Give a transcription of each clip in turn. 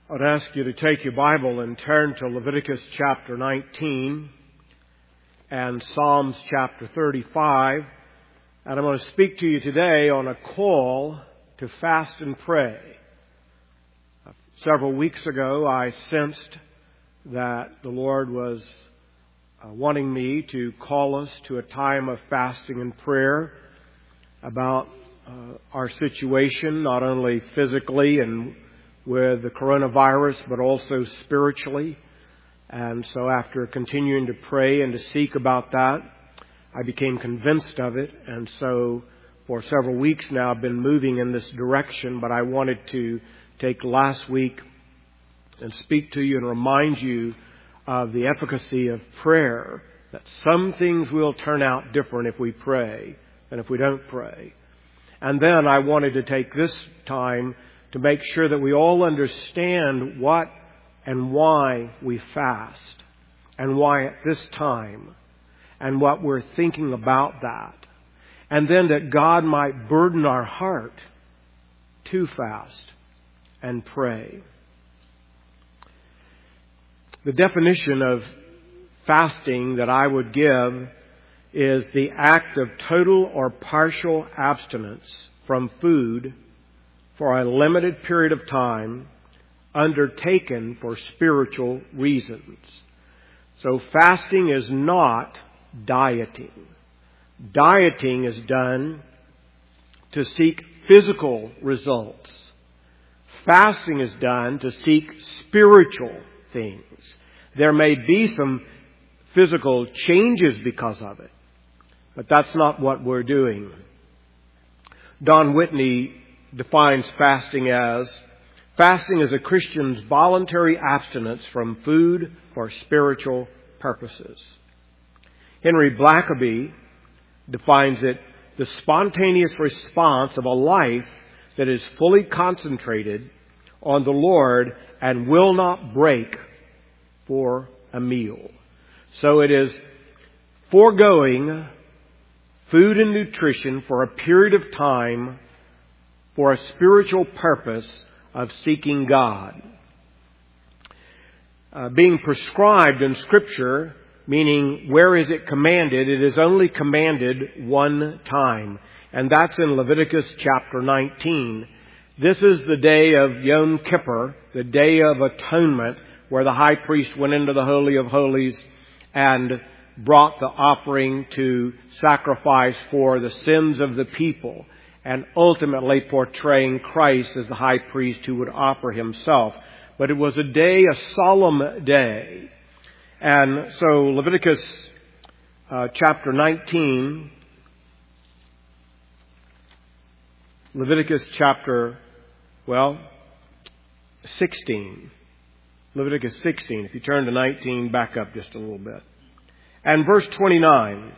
I'd ask you to take your Bible and turn to Leviticus chapter 19 and Psalms chapter 35. And I'm going to speak to you today on a call to fast and pray. Several weeks ago, I sensed that the Lord was wanting me to call us to a time of fasting and prayer about our situation, not only physically and with the coronavirus, but also spiritually. And so after continuing to pray and to seek about that, I became convinced of it. And so for several weeks now, I've been moving in this direction. But I wanted to take last week and speak to you and remind you of the efficacy of prayer, that some things will turn out different if we pray than if we don't pray. And then I wanted to take this time to make sure that we all understand what and why we fast, and why at this time, and what we're thinking about that. And then that God might burden our heart to fast and pray. The definition of fasting that I would give is the act of total or partial abstinence from food for a limited period of time, undertaken for spiritual reasons. So fasting is not dieting. Dieting is done to seek physical results. Fasting is done to seek spiritual things. There may be some physical changes because of it, but that's not what we're doing. Don Whitney defines fasting is a Christian's voluntary abstinence from food for spiritual purposes. Henry Blackaby defines it the spontaneous response of a life that is fully concentrated on the Lord and will not break for a meal. So it is foregoing food and nutrition for a period of time for a spiritual purpose of seeking God. Being prescribed in Scripture, meaning where is it commanded? It is only commanded one time, and that's in Leviticus chapter 19. This is the day of Yom Kippur, the Day of Atonement, where the high priest went into the Holy of Holies and brought the offering to sacrifice for the sins of the people, and ultimately portraying Christ as the high priest who would offer himself. But it was a day, a solemn day. And so Leviticus chapter 19, Leviticus chapter, 16. Leviticus 16. If you turn to 19, back up just a little bit. And verse 29,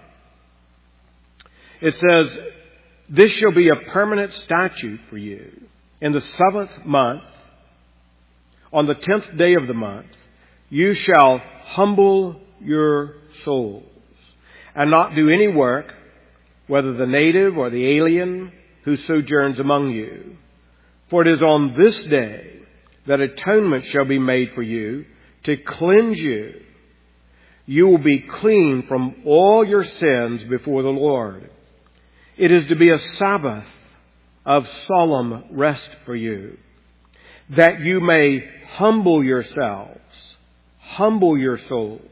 it says, "This shall be a permanent statute for you. In the 7th month, on the 10th day of the month, you shall humble your souls and not do any work, whether the native or the alien who sojourns among you. For it is on this day that atonement shall be made for you to cleanse you. You will be clean from all your sins before the Lord. It is to be a Sabbath of solemn rest for you, that you may humble yourselves, humble your souls.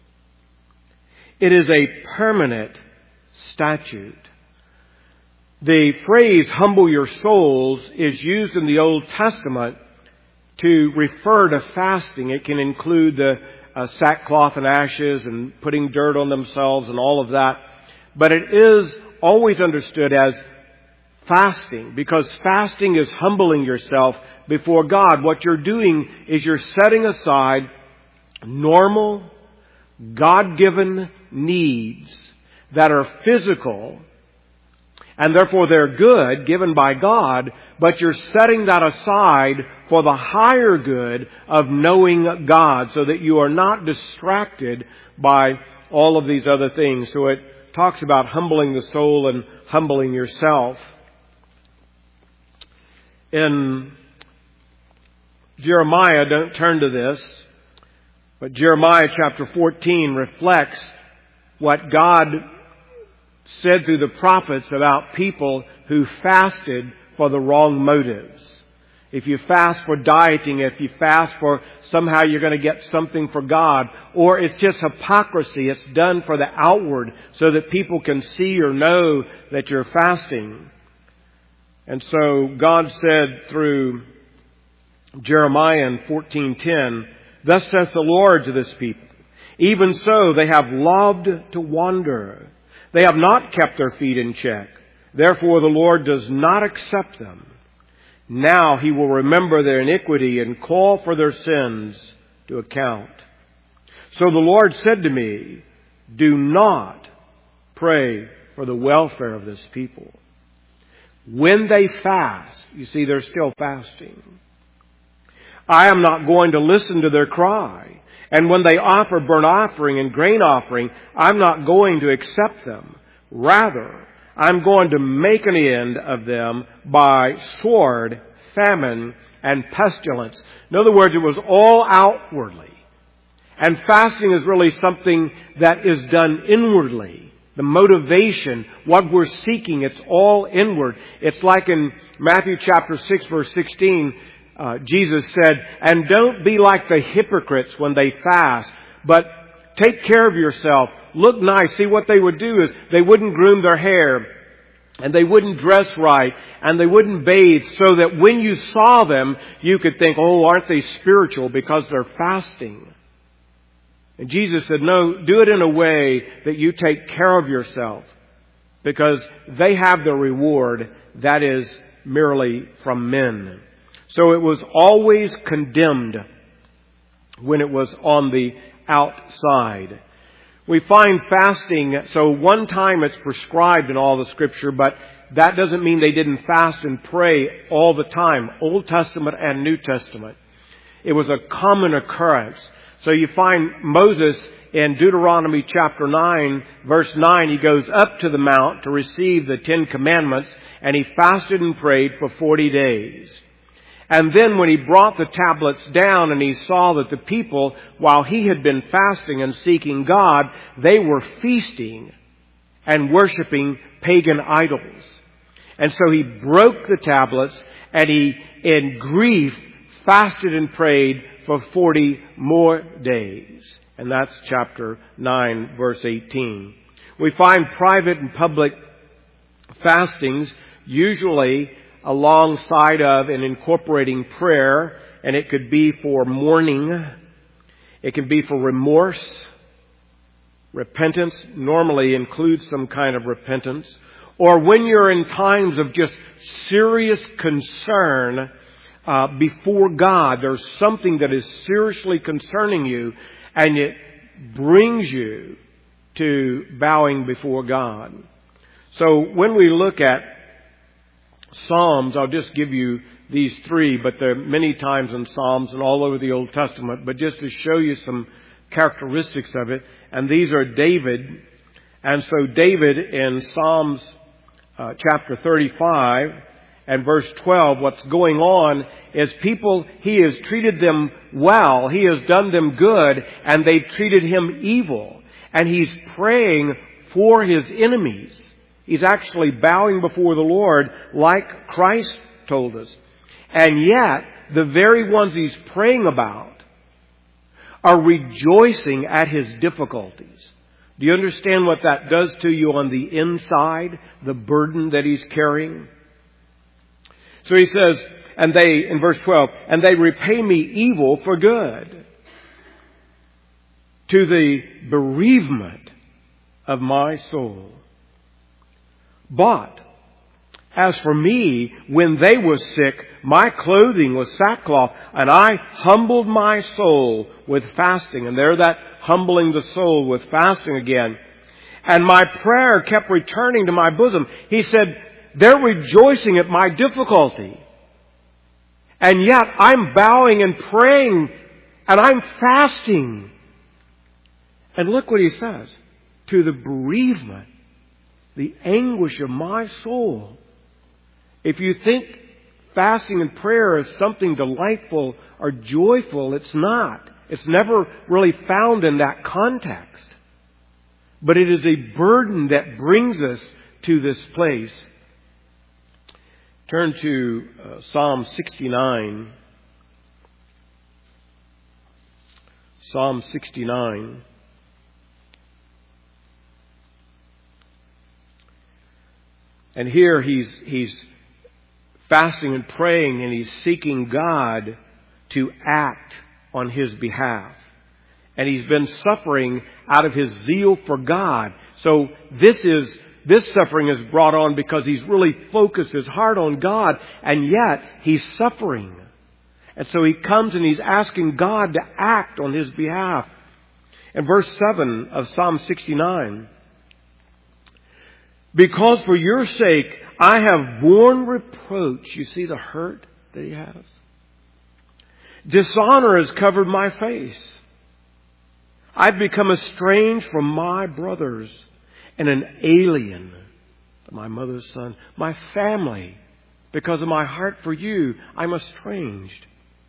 It is a permanent statute." The phrase humble your souls is used in the Old Testament to refer to fasting. It can include the sackcloth and ashes and putting dirt on themselves and all of that. But it is always understood as fasting, because fasting is humbling yourself before God. What you're doing is you're setting aside normal, God-given needs that are physical, and therefore they're good, given by God, but you're setting that aside for the higher good of knowing God, so that you are not distracted by all of these other things. So it talks about humbling the soul and humbling yourself. In Jeremiah, don't turn to this, but Jeremiah chapter 14 reflects what God said through the prophets about people who fasted for the wrong motives. If you fast for dieting, if you fast for somehow you're going to get something for God, or it's just hypocrisy, it's done for the outward so that people can see or know that you're fasting. And so God said through Jeremiah in 14:10, "Thus saith the Lord to this people, even so they have loved to wander. They have not kept their feet in check. Therefore the Lord does not accept them. Now He will remember their iniquity and call for their sins to account." So the Lord said to me, "Do not pray for the welfare of this people. When they fast," you see, they're still fasting, "I am not going to listen to their cry. And when they offer burnt offering and grain offering, I'm not going to accept them. Rather, I'm going to make an end of them by sword, famine, and pestilence." In other words, it was all outwardly. And fasting is really something that is done inwardly. The motivation, what we're seeking, it's all inward. It's like in Matthew chapter 6 verse 16, Jesus said, "And don't be like the hypocrites when they fast, but take care of yourself. Look nice." See, what they would do is they wouldn't groom their hair, and they wouldn't dress right, and they wouldn't bathe, so that when you saw them, you could think, "Oh, aren't they spiritual because they're fasting?" And Jesus said, "No, do it in a way that you take care of yourself, because they have the reward that is merely from men." So it was always condemned when it was on the outside. We find fasting, so one time it's prescribed in all the Scripture, but that doesn't mean they didn't fast and pray all the time, Old Testament and New Testament. It was a common occurrence. So you find Moses in Deuteronomy chapter 9, verse 9, he goes up to the mount to receive the 10 Commandments, and he fasted and prayed for 40 days. And then when he brought the tablets down and he saw that the people, while he had been fasting and seeking God, they were feasting and worshiping pagan idols. And so he broke the tablets, and he, in grief, fasted and prayed for 40 more days. And that's chapter 9, verse 18. We find private and public fastings usually alongside of and incorporating prayer, and it could be for mourning. It can be for remorse. Repentance normally includes some kind of repentance. Or when you're in times of just serious concern before God, there's something that is seriously concerning you, and it brings you to bowing before God. So when we look at Psalms, I'll just give you these three, but there are many times in Psalms and all over the Old Testament, but just to show you some characteristics of it. And these are David. And so David in Psalms chapter 35 and verse 12, what's going on is people, he has treated them well, he has done them good, and they've treated him evil. And he's praying for his enemies. He's actually bowing before the Lord like Christ told us. And yet, the very ones he's praying about are rejoicing at his difficulties. Do you understand what that does to you on the inside? The burden that he's carrying? So he says, and they, in verse 12, "And they repay me evil for good, to the bereavement of my soul. But as for me, when they were sick, my clothing was sackcloth, and I humbled my soul with fasting." And there that humbling the soul with fasting again. "And my prayer kept returning to my bosom." He said, they're rejoicing at my difficulty. And yet I'm bowing and praying, and I'm fasting. And look what he says. "To the bereavement, the anguish of my soul." If you think fasting and prayer as something delightful or joyful. It's not. It's never really found in that context. But it is a burden that brings us to this place. Turn to Psalm 69. Psalm 69. And here he's fasting and praying, and he's seeking God to act on his behalf. And he's been suffering out of his zeal for God. So this suffering is brought on because he's really focused his heart on God, and yet he's suffering. And so he comes and he's asking God to act on his behalf. In verse 7 of Psalm 69, because for your sake I have borne reproach. You see the hurt that he has? Dishonor has covered my face. I've become estranged from my brothers and an alien to my mother's son. My family, because of my heart for you, I'm estranged.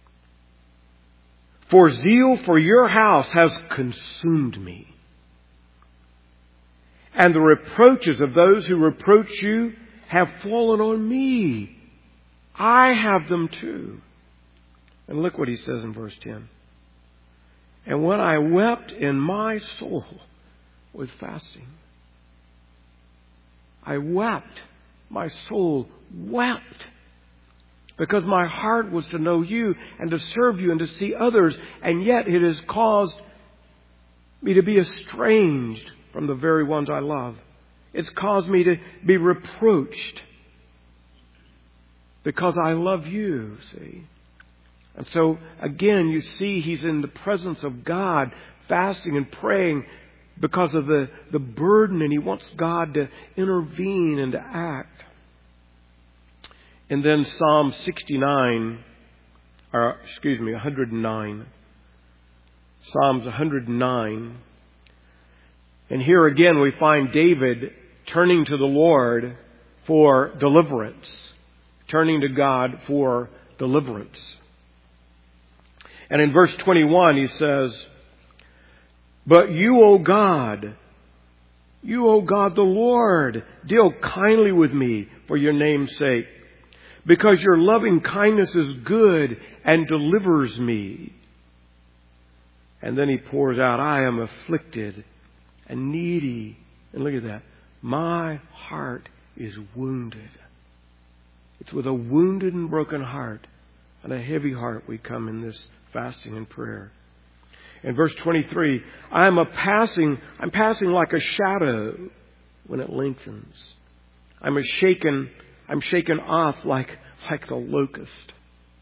For zeal for your house has consumed me. And the reproaches of those who reproach you have fallen on me. I have them too. And look what he says in verse 10. And when I wept in my soul with fasting, I wept. My soul wept. Because my heart was to know you and to serve you and to see others. And yet it has caused me to be estranged from the very ones I love. It's caused me to be reproached because I love you, see. And so, again, you see he's in the presence of God, fasting and praying because of the burden, and he wants God to intervene and to act. And then Psalm 109. Psalms 109. And here again we find David turning to the Lord for deliverance. Turning to God for deliverance. And in verse 21 he says, But you, O God, the Lord, deal kindly with me for your name's sake, because your loving kindness is good and delivers me. And then he pours out, I am afflicted and needy. And look at that. My heart is wounded. It's with a wounded and broken heart and a heavy heart we come in this fasting and prayer. In verse 23, I'm passing like a shadow when it lengthens. I'm shaken off like the locust.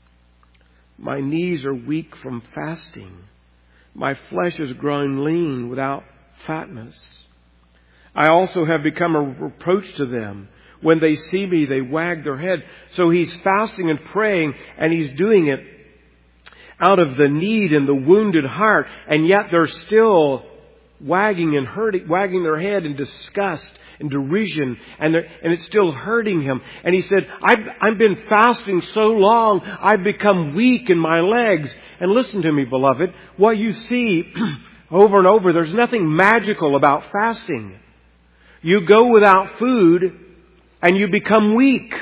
My knees are weak from fasting. My flesh is growing lean without fatness. I also have become a reproach to them. When they see me, they wag their head. So he's fasting and praying, and he's doing it out of the need and the wounded heart, and yet they're still wagging their head in disgust and derision, and it's still hurting him. And he said, I've been fasting so long, I've become weak in my legs. And listen to me, beloved, what you see over and over, there's nothing magical about fasting. You go without food and you become weak.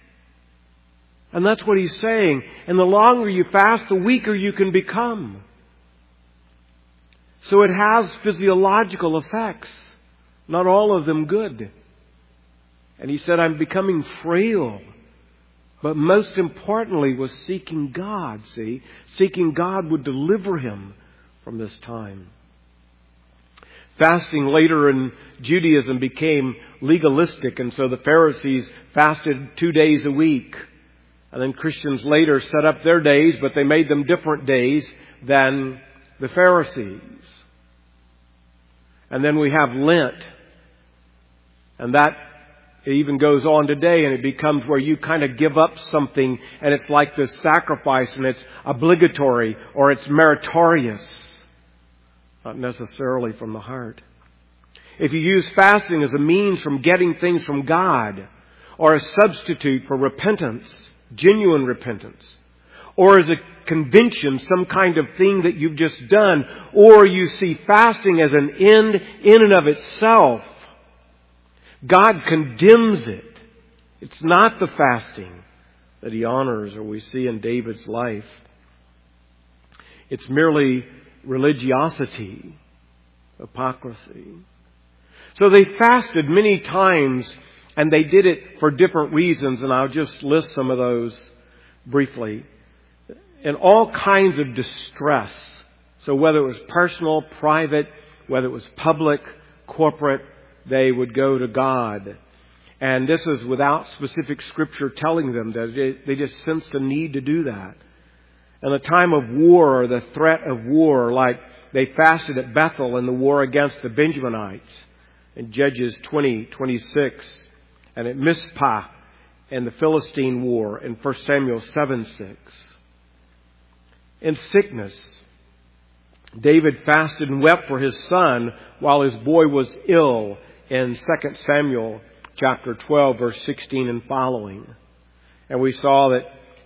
And that's what he's saying. And the longer you fast, the weaker you can become. So it has physiological effects. Not all of them good. And he said, I'm becoming frail. But most importantly was seeking God, see? Seeking God would deliver him from this time. Fasting later in Judaism became legalistic, and so the Pharisees fasted 2 days a week. And then Christians later set up their days, but they made them different days than the Pharisees. And then we have Lent. And that even goes on today, and it becomes where you kind of give up something, and it's like this sacrifice, and it's obligatory, or it's meritorious. Not necessarily from the heart. If you use fasting as a means from getting things from God, or a substitute for repentance, genuine repentance? Or is a convention some kind of thing that you've just done? Or you see fasting as an end in and of itself? God condemns it. It's not the fasting that He honors or we see in David's life. It's merely religiosity, hypocrisy. So they fasted many times, and they did it for different reasons, and I'll just list some of those briefly. In all kinds of distress. So whether it was personal, private, whether it was public, corporate, they would go to God. And this is without specific Scripture telling them that they just sensed the need to do that. In the time of war, or the threat of war, like they fasted at Bethel in the war against the Benjaminites in Judges 20:26, and at Mizpah in the Philistine war in 1 Samuel 7:6. In sickness, David fasted and wept for his son while his boy was ill in 2 Samuel chapter 12, verse 16 and following. And we saw that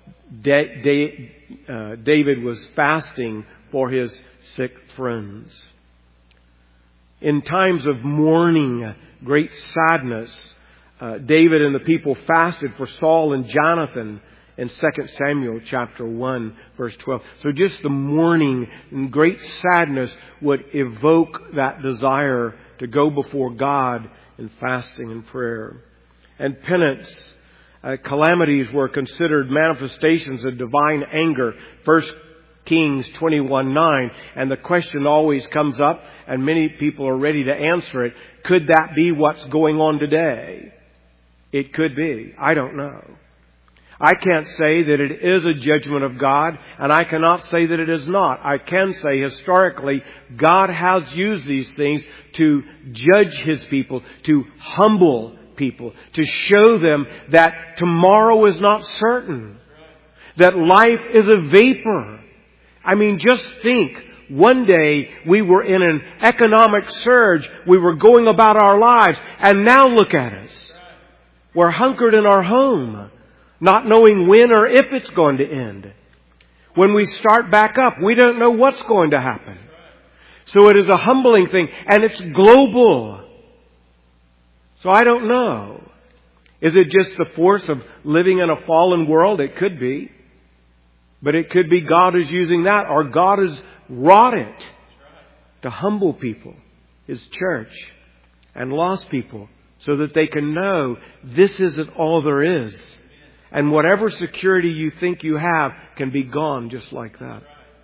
David was fasting for his sick friends. In times of mourning, great sadness, David and the people fasted for Saul and Jonathan in 2 Samuel chapter 1, verse 12. So just the mourning and great sadness would evoke that desire to go before God in fasting and prayer. And penance, calamities were considered manifestations of divine anger. 1 Kings 21:9. And the question always comes up, and many people are ready to answer it. Could that be what's going on today? It could be. I don't know. I can't say that it is a judgment of God, and I cannot say that it is not. I can say historically, God has used these things to judge His people, to humble people, to show them that tomorrow is not certain, that life is a vapor. I mean, just think, one day we were in an economic surge, we were going about our lives, and now look at us. We're hunkered in our home, not knowing when or if it's going to end. When we start back up, we don't know what's going to happen. So it is a humbling thing, and it's global. So I don't know. Is it just the force of living in a fallen world? It could be. But it could be God is using that, or God has wrought it to humble people, His church, and lost people, so that they can know this isn't all there is. And whatever security you think you have can be gone just like that.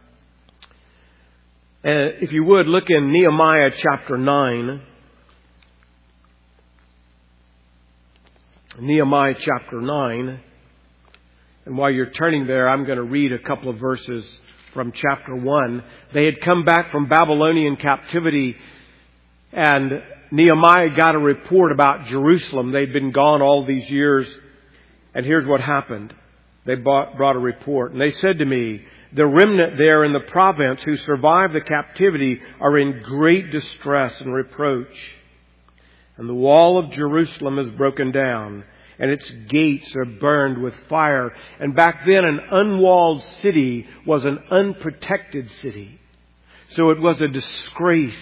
If you would, look in Nehemiah chapter 9. Nehemiah chapter 9. And while you're turning there, I'm going to read a couple of verses from chapter 1. They had come back from Babylonian captivity, and Nehemiah got a report about Jerusalem. They'd been gone all these years. And here's what happened. They brought a report. And they said to me, the remnant there in the province who survived the captivity are in great distress and reproach. And the wall of Jerusalem is broken down, and its gates are burned with fire. And back then an unwalled city was an unprotected city. So it was a disgrace.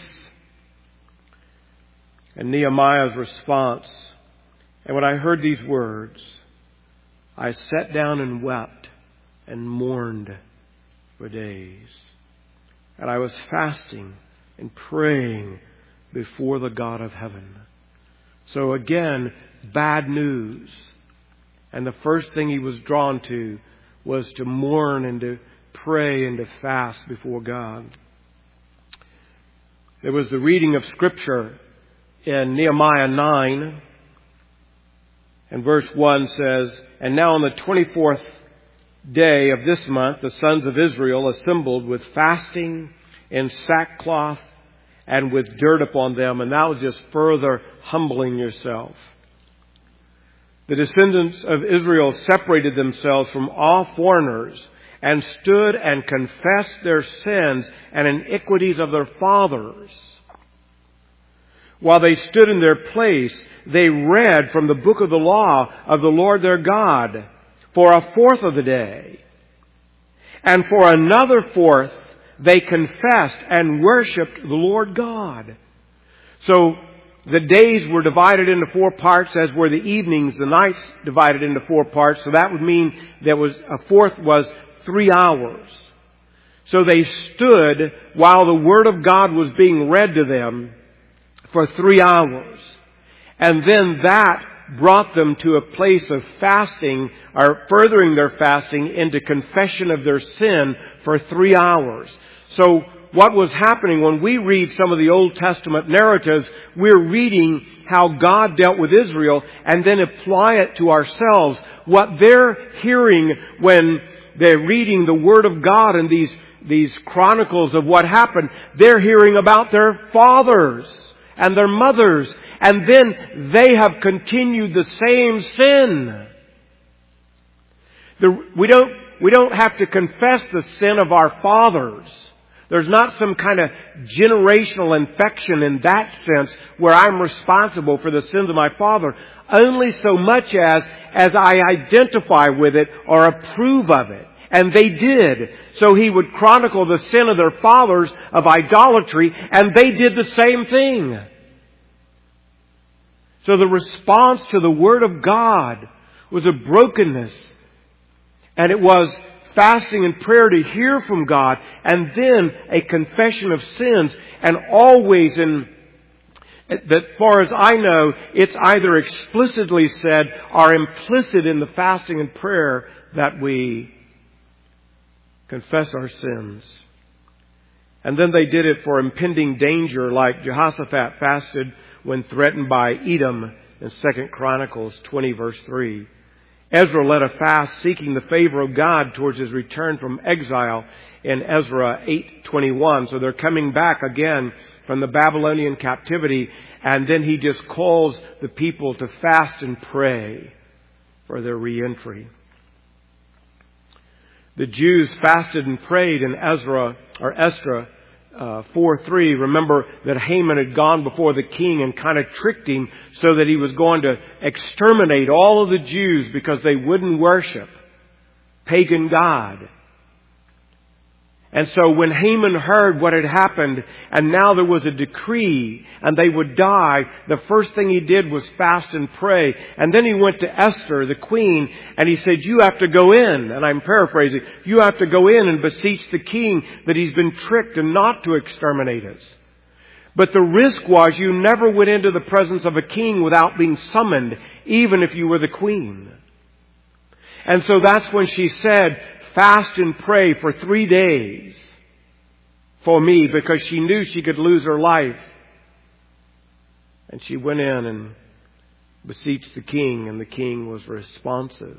And Nehemiah's response, and when I heard these words, I sat down and wept and mourned for days. And I was fasting and praying before the God of heaven. So again, bad news. And the first thing he was drawn to was to mourn and to pray and to fast before God. There was the reading of Scripture in Nehemiah 9. And verse 1 says, and now on the 24th day of this month, the sons of Israel assembled with fasting and sackcloth and with dirt upon them. And that was just further humbling yourself. The descendants of Israel separated themselves from all foreigners and stood and confessed their sins and iniquities of their fathers. While they stood in their place, they read from the book of the law of the Lord their God, for a fourth of the day. And for another fourth, they confessed and worshipped the Lord God. So the days were divided into 4 parts, as were the evenings, the nights divided into 4 parts. So that would mean there was a fourth was 3 hours. So they stood while the Word of God was being read to them for 3 hours. And then that brought them to a place of fasting, or furthering their fasting into confession of their sin for 3 hours. So what was happening when we read some of the Old Testament narratives, we're reading how God dealt with Israel and then apply it to ourselves. What they're hearing when they're reading the Word of God and these chronicles of what happened, they're hearing about their fathers and their mothers, and then they have continued the same sin. We don't have to confess the sin of our fathers. There's not some kind of generational infection in that sense where I'm responsible for the sins of my father. Only so much as I identify with it or approve of it. And they did. So he would chronicle the sin of their fathers of idolatry, and they did the same thing. So the response to the Word of God was a brokenness. And it was fasting and prayer to hear from God, and then a confession of sins. And always, as far as I know, it's either explicitly said or implicit in the fasting and prayer that we confess our sins. And then they did it for impending danger, like Jehoshaphat fasted when threatened by Edom in 2 Chronicles 20 verse 3. Ezra led a fast seeking the favor of God towards his return from exile in Ezra 8:21. So they're coming back again from the Babylonian captivity, and then he just calls the people to fast and pray for their reentry. The Jews fasted and prayed in Esther 4:3. Remember that Haman had gone before the king and kind of tricked him so that he was going to exterminate all of the Jews because they wouldn't worship pagan God. And so when Haman heard what had happened, and now there was a decree and they would die, the first thing he did was fast and pray. And then he went to Esther, the queen, and he said, you have to go in, and I'm paraphrasing, you have to go in and beseech the king that he's been tricked and not to exterminate us. But the risk was you never went into the presence of a king without being summoned, even if you were the queen. And so that's when she said, fast and pray for 3 days for me, because she knew she could lose her life. And she went in and beseeched the king, and the king was responsive.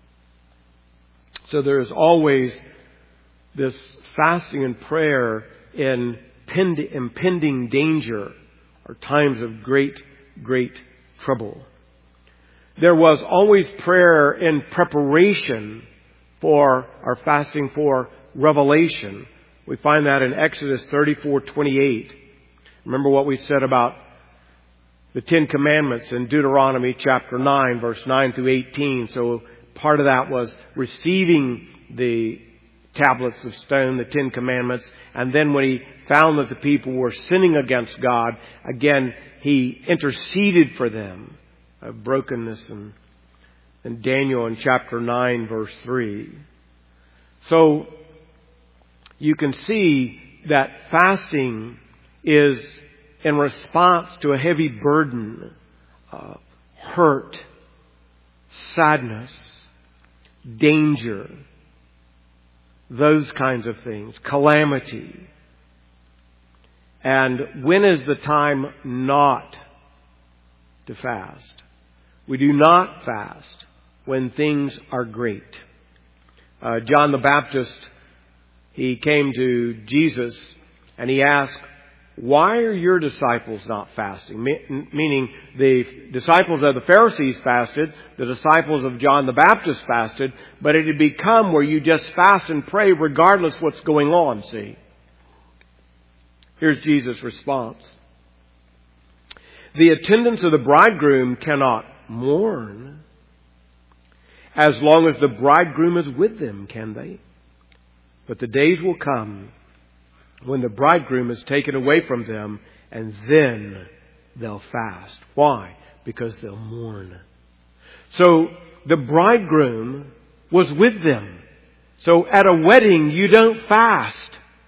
So there is always this fasting and prayer in impending danger or times of great, great trouble. There was always prayer in preparation for our fasting for revelation. We find that in Exodus 34:28. Remember what we said about the 10 Commandments in Deuteronomy chapter 9, verse 9 through 18. So part of that was receiving the tablets of stone, the 10 Commandments. And then when he found that the people were sinning against God, again, he interceded for them of brokenness and Daniel in chapter 9 verse 3. So you can see that fasting is in response to a heavy burden of hurt, sadness, danger, those kinds of things, calamity. And when is the time not to fast? We do not fast when things are great. John the Baptist, he came to Jesus and he asked, why are your disciples not fasting? Meaning the disciples of the Pharisees fasted, the disciples of John the Baptist fasted, but it had become where you just fast and pray regardless what's going on, see. Here's Jesus' response. The attendants of the bridegroom cannot mourn as long as the bridegroom is with them, can they? But the days will come when the bridegroom is taken away from them, and then they'll fast. Why? Because they'll mourn. So the bridegroom was with them. So at a wedding, you don't fast.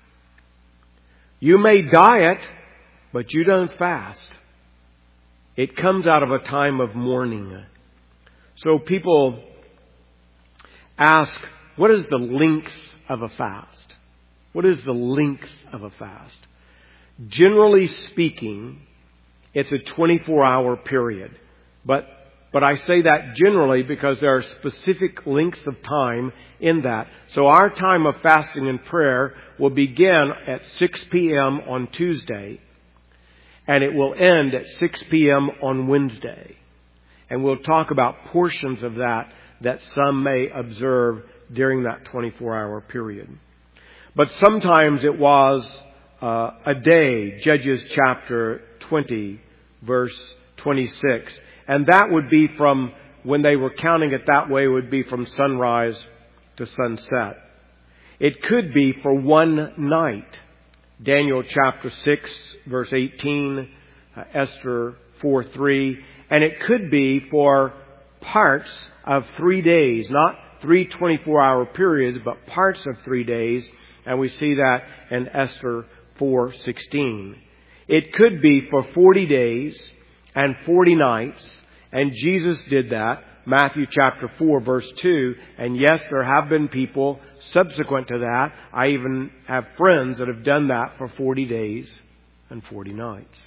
You may diet, but you don't fast. It comes out of a time of mourning. So people ask, what is the length of a fast? What is the length of a fast? Generally speaking, it's a 24-hour period. But I say that generally because there are specific lengths of time in that. So our time of fasting and prayer will begin at 6 p.m. on Tuesday, and it will end at 6 p.m. on Wednesday. And we'll talk about portions of that some may observe during that 24-hour period. But sometimes it was a day, Judges chapter 20, verse 26. And that would be from, when they were counting it that way, would be from sunrise to sunset. It could be for one night. Daniel chapter 6, verse 18, Esther 4:3. And it could be for parts of 3 days, not 3 24-hour periods, but parts of 3 days. And we see that in Esther 4:16. It could be for 40 days and 40 nights. And Jesus did that. Matthew chapter 4 verse 2. And yes, there have been people subsequent to that. I even have friends that have done that for 40 days and 40 nights.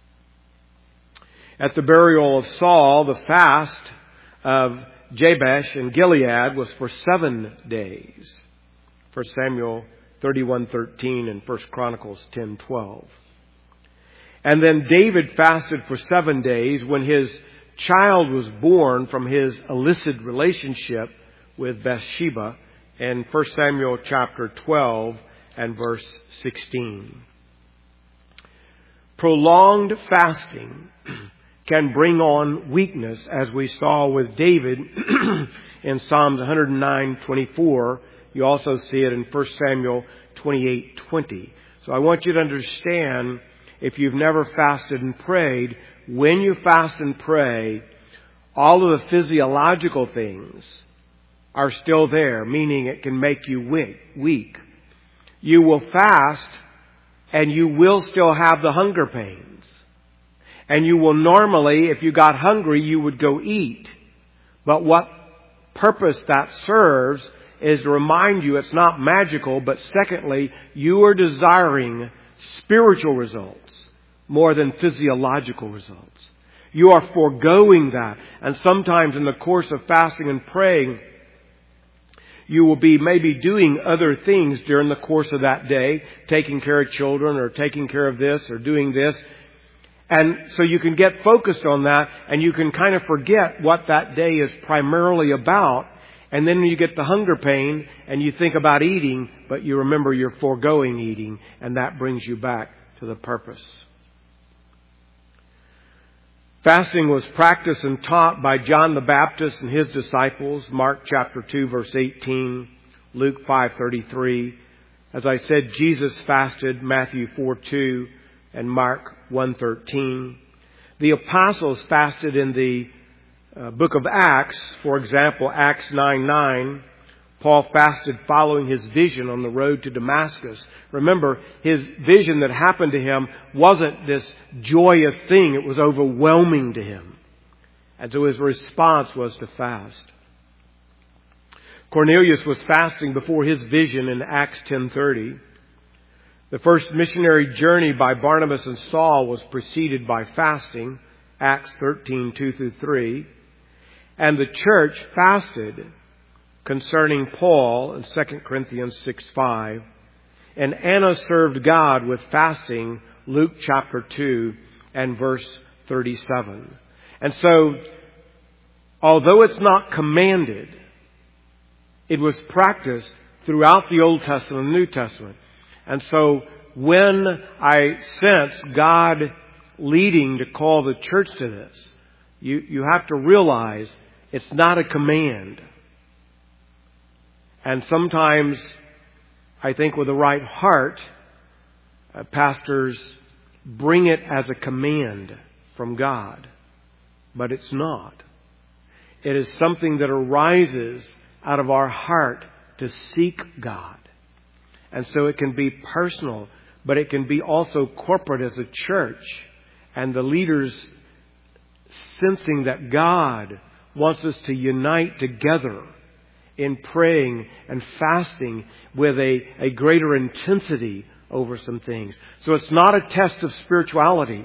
At the burial of Saul, the fast of Jabesh in Gilead was for 7 days. 1 Samuel 31:13 and 1 Chronicles 10:12. And then David fasted for 7 days when his child was born from his illicit relationship with Bathsheba in 1 Samuel chapter 12 and verse 16. Prolonged fasting can bring on weakness, as we saw with David in Psalms 109:24. You also see it in 1 Samuel 28:20. So I want you to understand, if you've never fasted and prayed, when you fast and pray, all of the physiological things are still there, meaning it can make you weak. You will fast and you will still have the hunger pains. And you will normally, if you got hungry, you would go eat. But what purpose that serves is to remind you it's not magical, but secondly, you are desiring spiritual results more than physiological results. You are foregoing that. And sometimes in the course of fasting and praying, you will be maybe doing other things during the course of that day, taking care of children or taking care of this or doing this. And so you can get focused on that and you can kind of forget what that day is primarily about. And then you get the hunger pain and you think about eating, but you remember you're foregoing eating, and that brings you back to the purpose. Fasting was practiced and taught by John the Baptist and his disciples, Mark chapter 2 verse 18, Luke 5:33. As I said, Jesus fasted, Matthew 4:2 and Mark 1:13. The apostles fasted in the book of Acts. For example, Acts 9:9. Paul fasted following his vision on the road to Damascus. Remember, his vision that happened to him wasn't this joyous thing. It was overwhelming to him. And so his response was to fast. Cornelius was fasting before his vision in Acts 10:30. The first missionary journey by Barnabas and Saul was preceded by fasting, Acts 13:2-3. And the church fasted concerning Paul in 2 Corinthians 6:5. And Anna served God with fasting, Luke chapter 2 and verse 37. And so, although it's not commanded, it was practiced throughout the Old Testament and New Testament. And so, when I sense God leading to call the church to this, you have to realize it's not a command. And sometimes, I think with the right heart, pastors bring it as a command from God. But it's not. It is something that arises out of our heart to seek God. And so it can be personal, but it can be also corporate as a church. And the leaders sensing that God wants us to unite together in praying and fasting with a greater intensity over some things. So it's not a test of spirituality.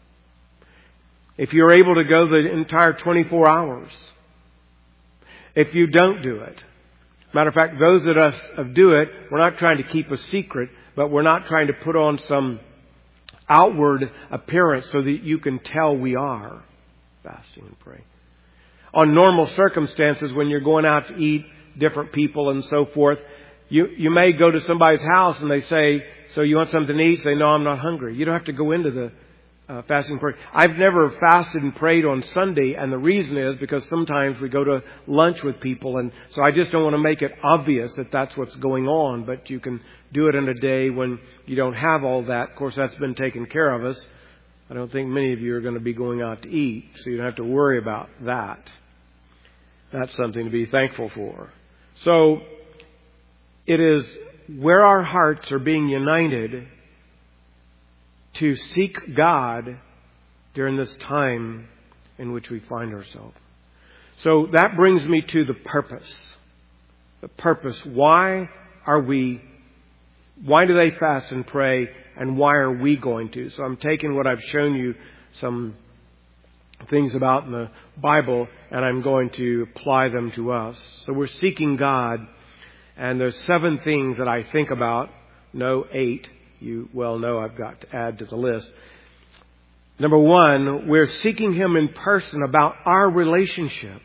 If you're able to go the entire 24 hours, if you don't do it. Matter of fact, those of us that do it, we're not trying to keep a secret, but we're not trying to put on some outward appearance so that you can tell we are fasting and praying. On normal circumstances, when you're going out to eat, different people and so forth, you may go to somebody's house and they say, so you want something to eat? Say, no, I'm not hungry. You don't have to go into the fasting and prayer. I've never fasted and prayed on Sunday, and the reason is because sometimes we go to lunch with people, and so I just don't want to make it obvious that that's what's going on, but you can do it in a day when you don't have all that. Of course, that's been taken care of us. I don't think many of you are going to be going out to eat, so you don't have to worry about that. That's something to be thankful for. So, it is where our hearts are being united to seek God during this time in which we find ourselves. So that brings me to the purpose. The purpose. Why do they fast and pray, and why are we going to? So I'm taking what I've shown you, some things about in the Bible, and I'm going to apply them to us. So we're seeking God, and there's 7 things that I think about. No, 8. You well know I've got to add to the list. Number 1, we're seeking Him in person about our relationship.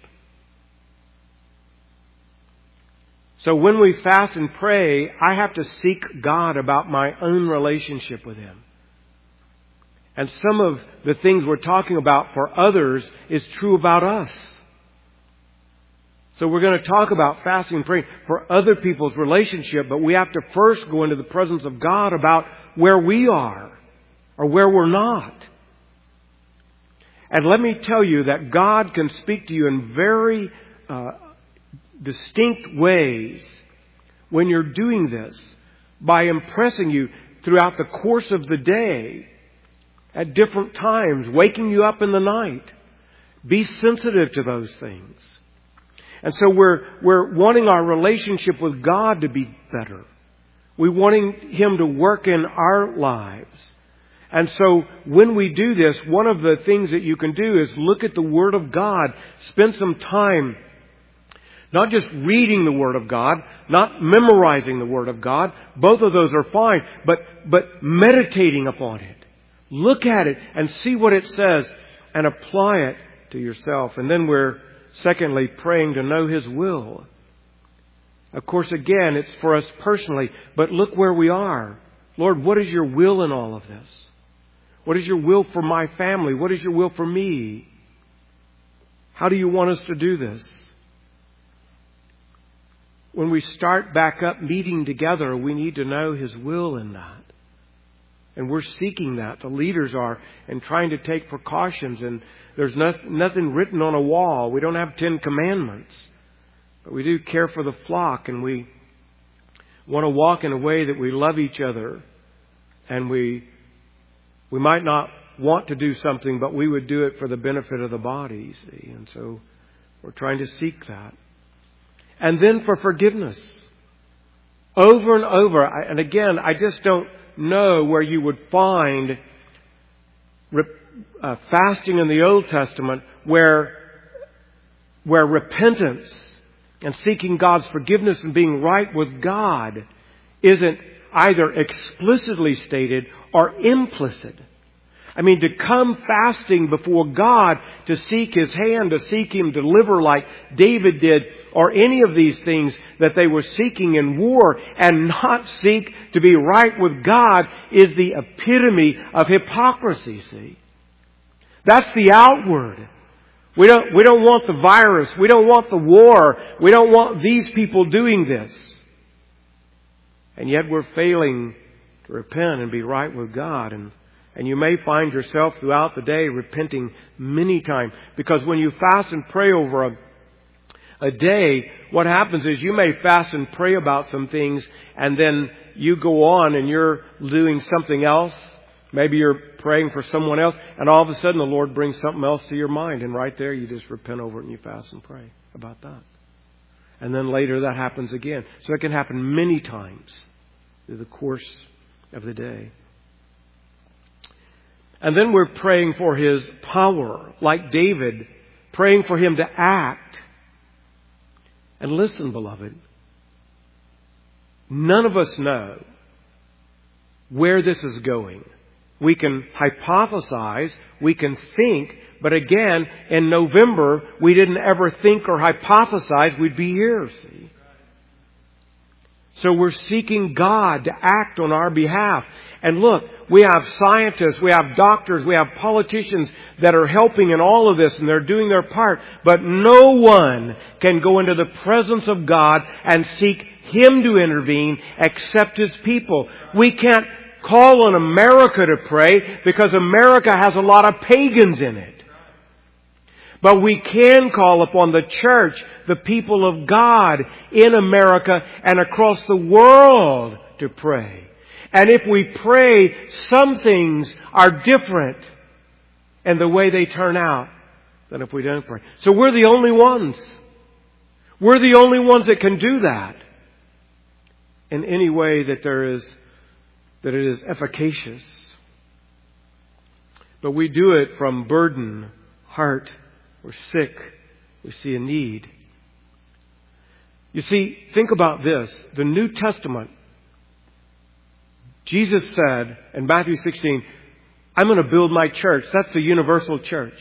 So when we fast and pray, I have to seek God about my own relationship with Him. And some of the things we're talking about for others is true about us. So we're going to talk about fasting and praying for other people's relationship, but we have to first go into the presence of God about where we are or where we're not. And let me tell you that God can speak to you in very distinct ways when you're doing this by impressing you throughout the course of the day at different times, waking you up in the night. Be sensitive to those things. And so we're wanting our relationship with God to be better. We're wanting Him to work in our lives. And so when we do this, one of the things that you can do is look at the Word of God. Spend some time not just reading the Word of God, not memorizing the Word of God. Both of those are fine. But meditating upon it. Look at it and see what it says and apply it to yourself. And then we're secondly, praying to know His will. Of course, again, it's for us personally, but look where we are. Lord, what is your will in all of this? What is your will for my family? What is your will for me? How do you want us to do this? When we start back up meeting together, we need to know His will in that. And we're seeking that. The leaders are, and trying to take precautions. And there's nothing written on a wall. We don't have 10 commandments. But we do care for the flock. And we want to walk in a way that we love each other. And we might not want to do something, but we would do it for the benefit of the body, you see. And so we're trying to seek that. And then for forgiveness. Over and over. And again, I just don't know where you would find fasting in the Old Testament where repentance and seeking God's forgiveness and being right with God isn't either explicitly stated or implicit. I mean, to come fasting before God to seek His hand, to seek Him deliver like David did, or any of these things that they were seeking in war, and not seek to be right with God is the epitome of hypocrisy, see. That's the outward. We don't want the virus. We don't want the war. We don't want these people doing this. And yet we're failing to repent and be right with God. And you may find yourself throughout the day repenting many times. Because when you fast and pray over a day, what happens is you may fast and pray about some things, and then you go on and you're doing something else. Maybe you're praying for someone else, and all of a sudden the Lord brings something else to your mind, and right there you just repent over it and you fast and pray about that. And then later that happens again. So it can happen many times through the course of the day. And then we're praying for His power, like David, praying for Him to act. And listen, beloved, none of us know where this is going. We can hypothesize, we can think, but again, in November, we didn't ever think or hypothesize we'd be here, see? So we're seeking God to act on our behalf. And look, we have scientists, we have doctors, we have politicians that are helping in all of this, and they're doing their part. But no one can go into the presence of God and seek Him to intervene except His people. We can't call on America to pray because America has a lot of pagans in it. But we can call upon the church, the people of God in America and across the world to pray. And if we pray, some things are different in the way they turn out than if we don't pray. So we're the only ones. We're the only ones that can do that in any way that it is efficacious. But we do it from burden, heart. We're sick. We see a need. You see, think about this. The New Testament, Jesus said in Matthew 16, I'm going to build my church. That's the universal church.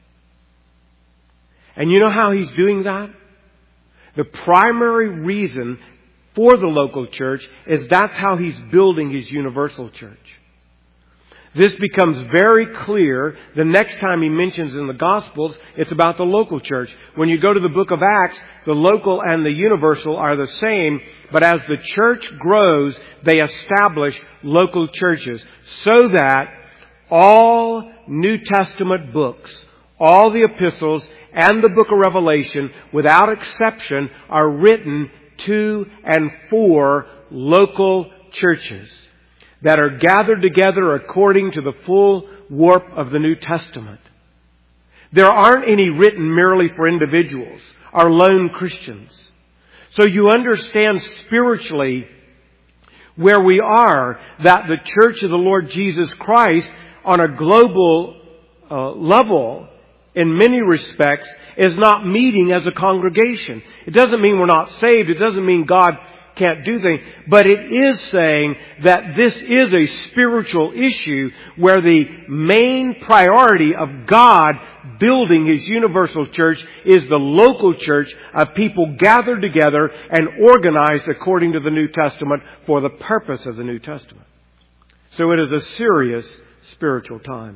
And you know how He's doing that? The primary reason for the local church is that's how He's building His universal church. This becomes very clear the next time He mentions in the Gospels, it's about the local church. When you go to the book of Acts, the local and the universal are the same, but as the church grows, they establish local churches so that all New Testament books, all the epistles, and the book of Revelation, without exception, are written to and for local churches that are gathered together according to the full warp of the New Testament. There aren't any written merely for individuals or lone Christians. So you understand spiritually where we are, that the Church of the Lord Jesus Christ on a global level, in many respects, is not meeting as a congregation. It doesn't mean we're not saved. It doesn't mean God can't do things. But it is saying that this is a spiritual issue where the main priority of God building His universal church is the local church of people gathered together and organized according to the New Testament for the purpose of the New Testament. So it is a serious spiritual time.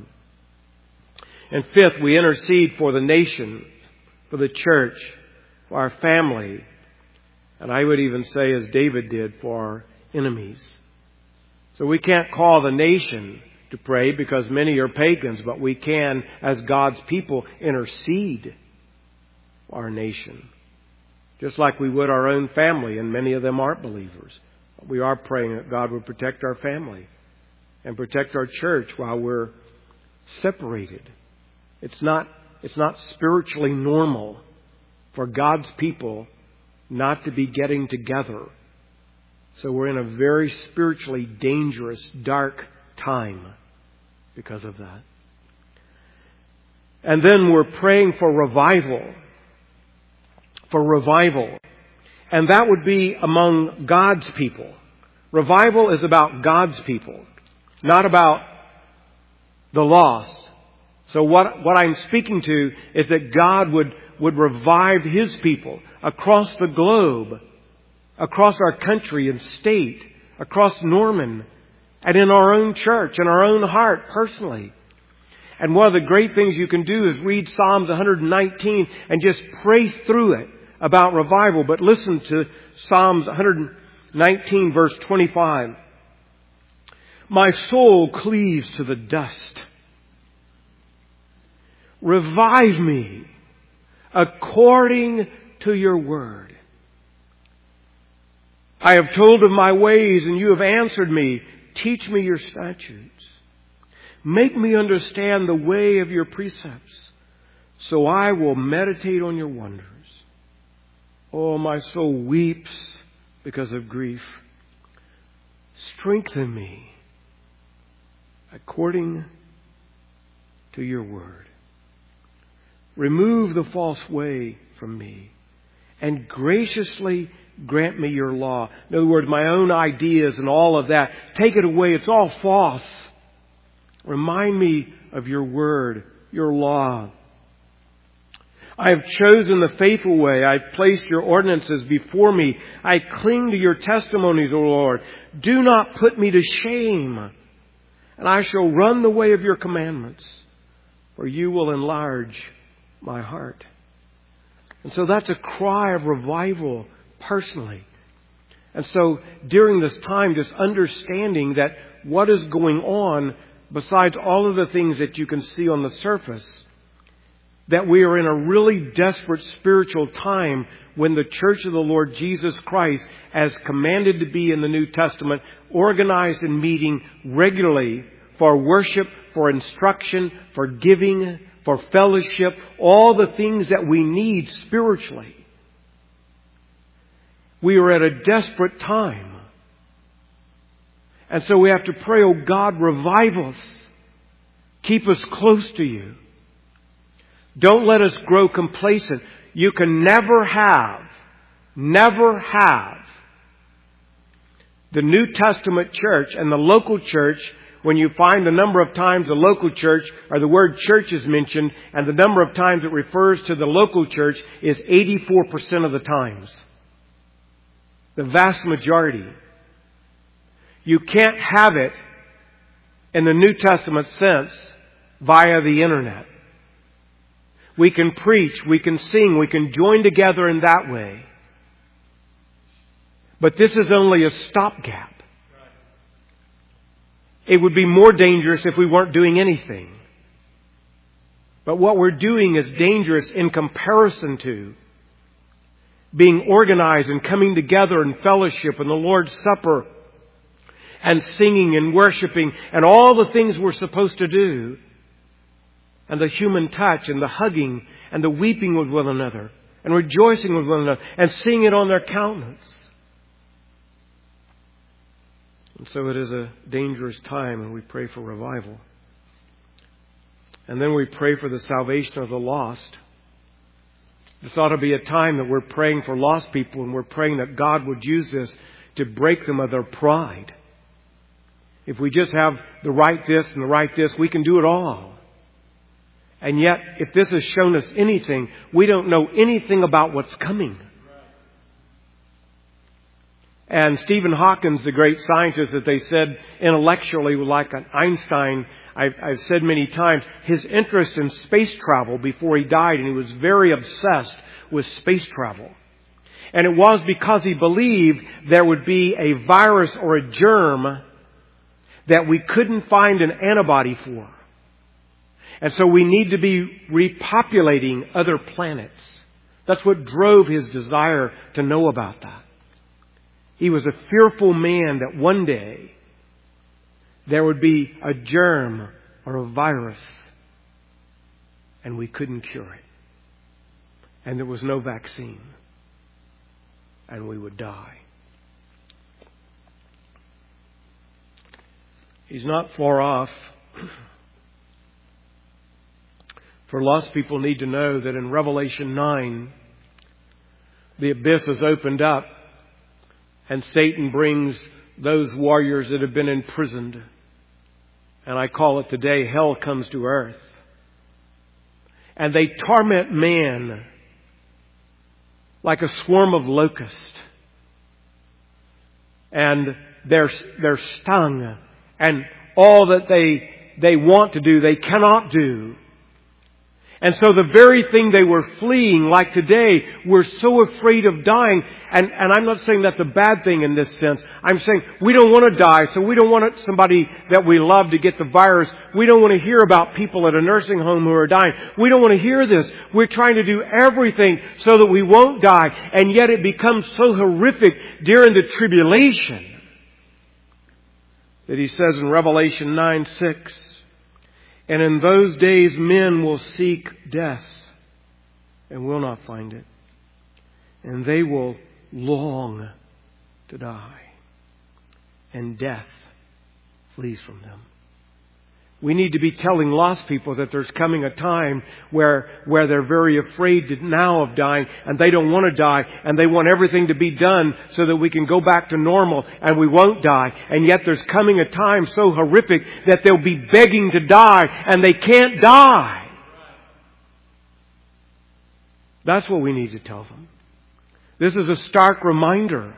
And fifth, we intercede for the nation, for the church, for our family, and I would even say, as David did, for our enemies. So we can't call the nation to pray because many are pagans, but we can, as God's people, intercede for our nation. Just like we would our own family, and many of them aren't believers. We are praying that God would protect our family and protect our church while we're separated. It's not spiritually normal for God's people not to be getting together. So we're in a very spiritually dangerous, dark time because of that. And then we're praying for revival. For revival. And that would be among God's people. Revival is about God's people, not about the lost. So what I'm speaking to is that God would revive His people across the globe, across our country and state, across Norman, and in our own church, in our own heart personally. And one of the great things you can do is read Psalms 119 and just pray through it about revival. But listen to Psalms 119 verse 25. My soul cleaves to the dust. Revive me according to your word. I have told of my ways, and you have answered me. Teach me your statutes. Make me understand the way of your precepts, so I will meditate on your wonders. Oh, my soul weeps because of grief. Strengthen me according to your word. Remove the false way from me and graciously grant me your law. In other words, my own ideas and all of that. Take it away. It's all false. Remind me of your word, your law. I have chosen the faithful way. I have placed your ordinances before me. I cling to your testimonies, O Lord. Do not put me to shame, and I shall run the way of your commandments, for you will enlarge my heart. And so that's a cry of revival personally. And so during this time, just understanding that what is going on, besides all of the things that you can see on the surface, that we are in a really desperate spiritual time when the Church of the Lord Jesus Christ, as commanded to be in the New Testament, organized and meeting regularly for worship, for instruction, for giving, for fellowship, all the things that we need spiritually. We are at a desperate time. And so we have to pray, oh God, revive us. Keep us close to you. Don't let us grow complacent. You can never have the New Testament church and the local church, when you find the number of times the local church or the word church is mentioned and the number of times it refers to the local church is 84% of the times. The vast majority. You can't have it in the New Testament sense via the internet. We can preach, we can sing, we can join together in that way. But this is only a stopgap. It would be more dangerous if we weren't doing anything. But what we're doing is dangerous in comparison to being organized and coming together in fellowship and the Lord's Supper and singing and worshiping and all the things we're supposed to do. And the human touch and the hugging and the weeping with one another and rejoicing with one another and seeing it on their countenance. And so it is a dangerous time, and we pray for revival. And then we pray for the salvation of the lost. This ought to be a time that we're praying for lost people, and we're praying that God would use this to break them of their pride. If we just have the right this and the right this, we can do it all. And yet, if this has shown us anything, we don't know anything about what's coming. And Stephen Hawking, the great scientist that they said intellectually was like an Einstein, I've said many times, his interest in space travel before he died, and he was very obsessed with space travel. And it was because he believed there would be a virus or a germ that we couldn't find an antibody for. And so we need to be repopulating other planets. That's what drove his desire to know about that. He was a fearful man that one day there would be a germ or a virus and we couldn't cure it. And there was no vaccine. And we would die. He's not far off. For lost people need to know that in Revelation 9, the abyss is opened up and Satan brings those warriors that have been imprisoned. And I call it today, hell comes to earth. And they torment man like a swarm of locusts. And they're stung. And all that they they want to do, they cannot do. And so the very thing they were fleeing, like today, we're so afraid of dying. And I'm not saying that's a bad thing in this sense. I'm saying we don't want to die, so we don't want somebody that we love to get the virus. We don't want to hear about people at a nursing home who are dying. We don't want to hear this. We're trying to do everything so that we won't die. And yet it becomes so horrific during the tribulation that He says in Revelation 9:6, and in those days men will seek death and will not find it. And they will long to die. And death flees from them. We need to be telling lost people that there's coming a time where they're very afraid now of dying, and they don't want to die, and they want everything to be done so that we can go back to normal and we won't die. And yet there's coming a time so horrific that they'll be begging to die and they can't die. That's what we need to tell them. This is a stark reminder.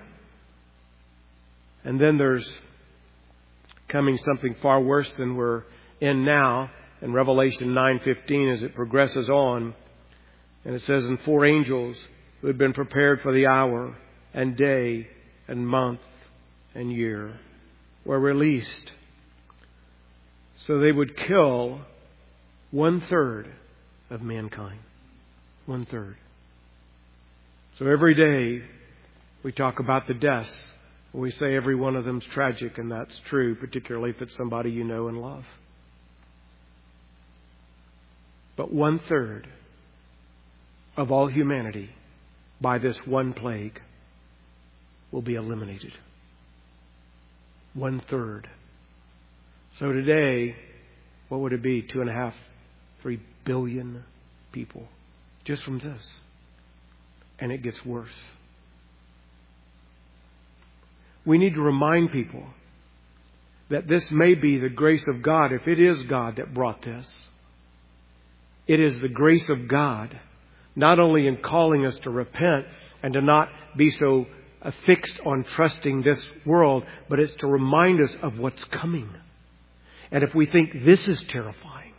And then there's coming something far worse than we're in now in Revelation 9:15 as it progresses on. And it says, and 4 angels who had been prepared for the hour and day and month and year were released. So they would kill 1/3 of mankind. 1/3. So every day we talk about the deaths. We say every one of them's tragic, and that's true, particularly if it's somebody you know and love. But 1/3 of all humanity by this one plague will be eliminated. 1/3. So today, what would it be? 2.5, 3 billion people just from this. And it gets worse. We need to remind people that this may be the grace of God. If it is God that brought this, it is the grace of God, not only in calling us to repent and to not be so fixed on trusting this world, but it's to remind us of what's coming. And if we think this is terrifying,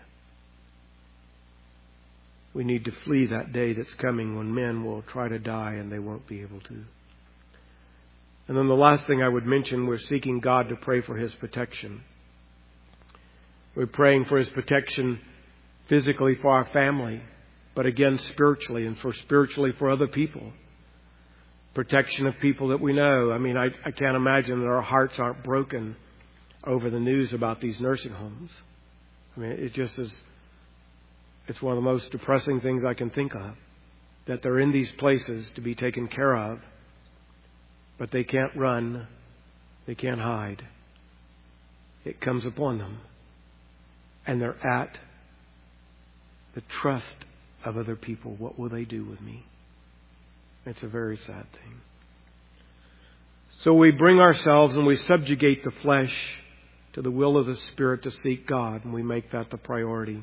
we need to flee that day that's coming when men will try to die and they won't be able to. And then the last thing I would mention, we're seeking God to pray for His protection. We're praying for His protection physically for our family, but again spiritually and spiritually for other people. Protection of people that we know. I mean, I can't imagine that our hearts aren't broken over the news about these nursing homes. I mean, it just is, it's one of the most depressing things I can think of. That they're in these places to be taken care of, but they can't run, they can't hide. It comes upon them. And they're at the trust of other people. What will they do with me? It's a very sad thing. So we bring ourselves and we subjugate the flesh to the will of the Spirit to seek God, and we make that the priority.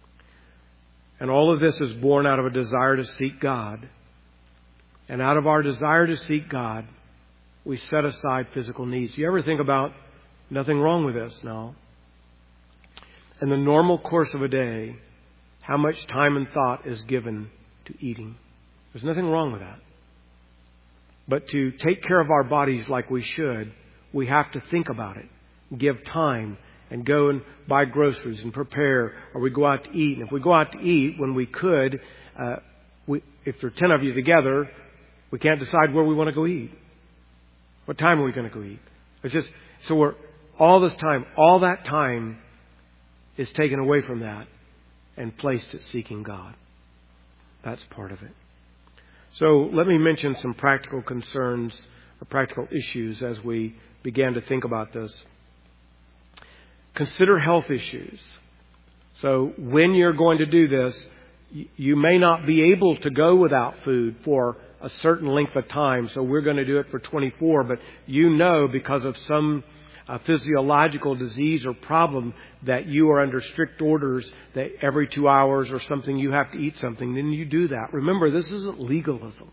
And all of this is born out of a desire to seek God. And out of our desire to seek God, we set aside physical needs. You ever think about, nothing wrong with this? No. In the normal course of a day, how much time and thought is given to eating? There's nothing wrong with that. But to take care of our bodies like we should, we have to think about it, give time, and go and buy groceries and prepare, or we go out to eat. And if we go out to eat when we could, if there are 10 of you together, we can't decide where we want to go eat. What time are we going to go eat? It's just, so we're, all that time is taken away from that and placed at seeking God. That's part of it. So let me mention some practical concerns or practical issues as we began to think about this. Consider health issues. So when you're going to do this, you may not be able to go without food for a certain length of time. So we're going to do it for 24, but you know because of some physiological disease or problem that you are under strict orders that every 2 hours or something you have to eat something, then you do that. Remember, this isn't legalism.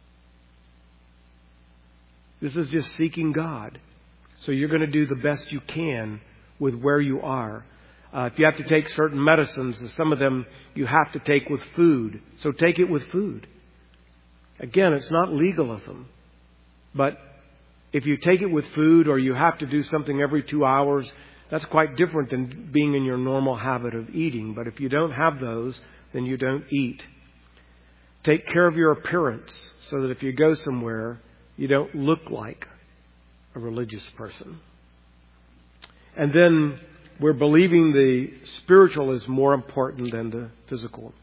This is just seeking God. So you're going to do the best you can with where you are. If you have to take certain medicines, some of them you have to take with food. So take it with food. Again, it's not legalism. But if you take it with food or you have to do something every 2 hours, that's quite different than being in your normal habit of eating. But if you don't have those, then you don't eat. Take care of your appearance so that if you go somewhere, you don't look like a religious person. And then we're believing the spiritual is more important than the physical.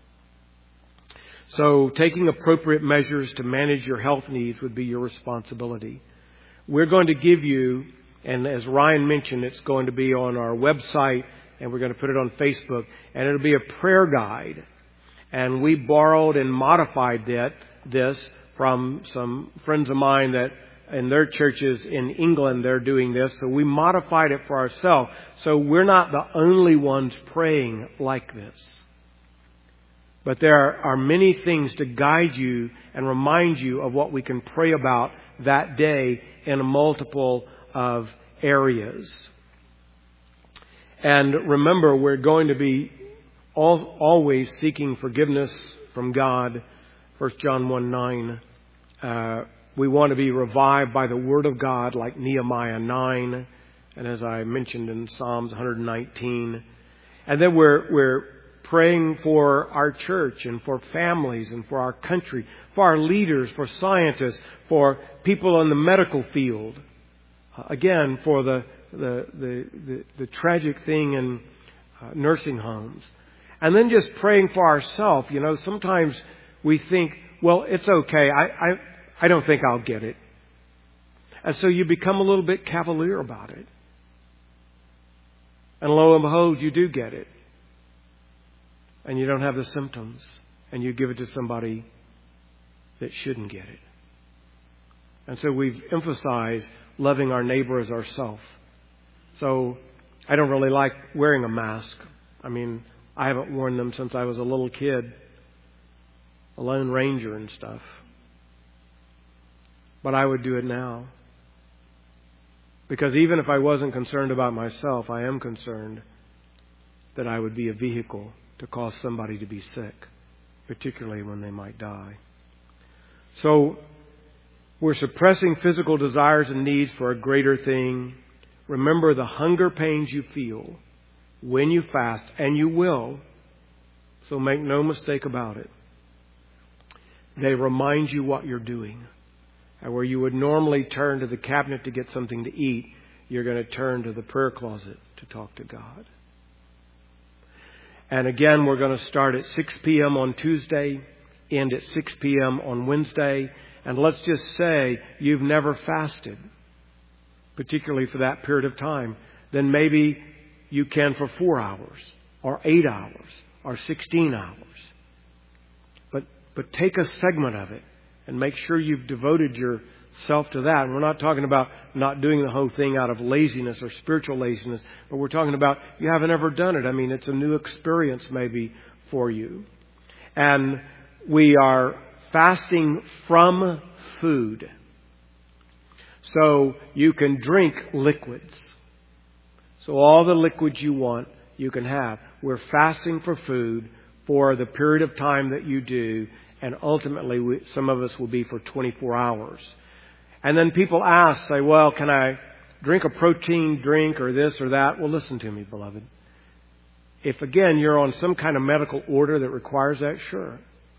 So taking appropriate measures to manage your health needs would be your responsibility. We're going to give you, and as Ryan mentioned, it's going to be on our website, and we're going to put it on Facebook, and it'll be a prayer guide. And we borrowed and modified this from some friends of mine that in their churches in England, they're doing this. So we modified it for ourselves. So we're not the only ones praying like this. But there are many things to guide you and remind you of what we can pray about that day in a multiple of areas. And remember, we're going to be always seeking forgiveness from God. 1 John 1:9. We want to be revived by the Word of God like Nehemiah 9. And as I mentioned in Psalms 119. And then we're praying for our church and for families and for our country, for our leaders, for scientists, for people in the medical field. Again, for the tragic thing in nursing homes. And then just praying for ourselves. You know, sometimes we think, well, it's okay. I don't think I'll get it. And so you become a little bit cavalier about it. And lo and behold, you do get it. And you don't have the symptoms. And you give it to somebody that shouldn't get it. And so we've emphasized loving our neighbor as ourselves. So I don't really like wearing a mask. I mean, I haven't worn them since I was a little kid. A Lone Ranger and stuff. But I would do it now. Because even if I wasn't concerned about myself, I am concerned that I would be a vehicle to cause somebody to be sick, particularly when they might die. So we're suppressing physical desires and needs for a greater thing. Remember the hunger pains you feel when you fast, and you will. So make no mistake about it. They remind you what you're doing. And where you would normally turn to the cabinet to get something to eat, you're going to turn to the prayer closet to talk to God. And again, we're going to start at 6 p.m. on Tuesday, end at 6 p.m. on Wednesday. And let's just say you've never fasted, particularly for that period of time. Then maybe you can for 4 hours, or 8 hours, or 16 hours. But take a segment of it. And make sure you've devoted yourself to that. And we're not talking about not doing the whole thing out of laziness or spiritual laziness. But we're talking about you haven't ever done it. I mean, it's a new experience maybe for you. And we are fasting from food. So you can drink liquids. So all the liquids you want, you can have. We're fasting for food for the period of time that you do. And ultimately, some of us will be for 24 hours. And then people ask, say, well, can I drink a protein drink or this or that? Well, listen to me, beloved. If, again, you're on some kind of medical order that requires that, sure.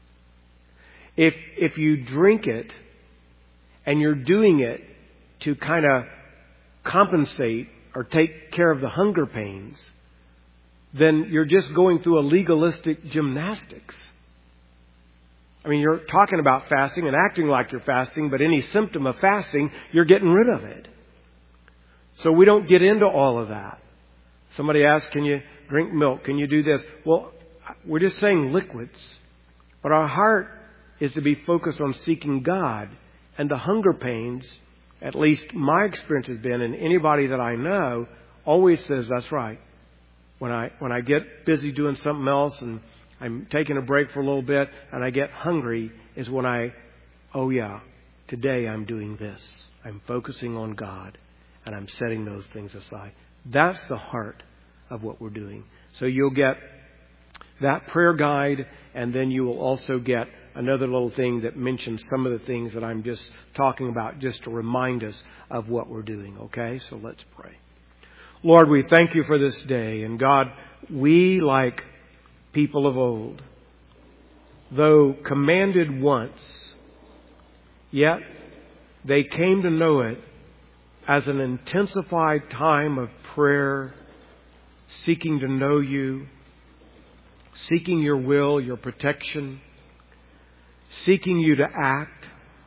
If you drink it and you're doing it to kind of compensate or take care of the hunger pains, then you're just going through a legalistic gymnastics. I mean, you're talking about fasting and acting like you're fasting, but any symptom of fasting, you're getting rid of it. So we don't get into all of that. Somebody asks, can you drink milk? Can you do this? Well, we're just saying liquids. But our heart is to be focused on seeking God. And the hunger pains, at least my experience has been, and anybody that I know always says, that's right. When I get busy doing something else and I'm taking a break for a little bit and I get hungry is when today I'm doing this. I'm focusing on God and I'm setting those things aside. That's the heart of what we're doing. So you'll get that prayer guide, and then you will also get another little thing that mentions some of the things that I'm just talking about, just to remind us of what we're doing. Okay? So let's pray. Lord, we thank you for this day. And God, we, like people of old, though commanded once, yet they came to know it as an intensified time of prayer, seeking to know you, seeking your will, your protection, seeking you to act,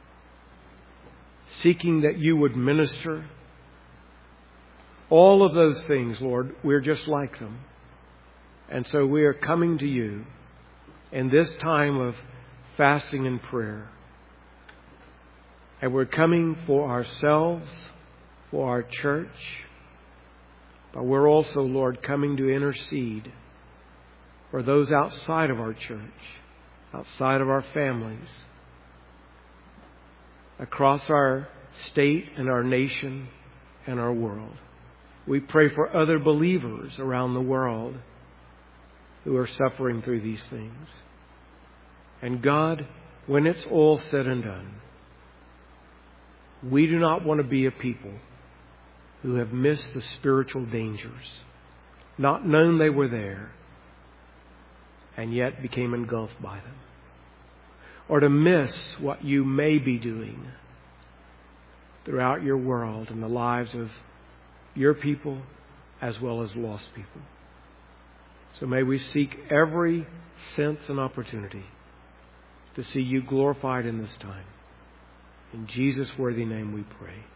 seeking that you would minister. All of those things, Lord, we're just like them. And so we are coming to you in this time of fasting and prayer. And we're coming for ourselves, for our church. But we're also, Lord, coming to intercede for those outside of our church, outside of our families, across our state and our nation and our world. We pray for other believers around the world who are suffering through these things. And God, when it's all said and done, we do not want to be a people who have missed the spiritual dangers, not known they were there, and yet became engulfed by them. Or to miss what you may be doing throughout your world and the lives of your people as well as lost people. So may we seek every sense and opportunity to see you glorified in this time. In Jesus' worthy name we pray.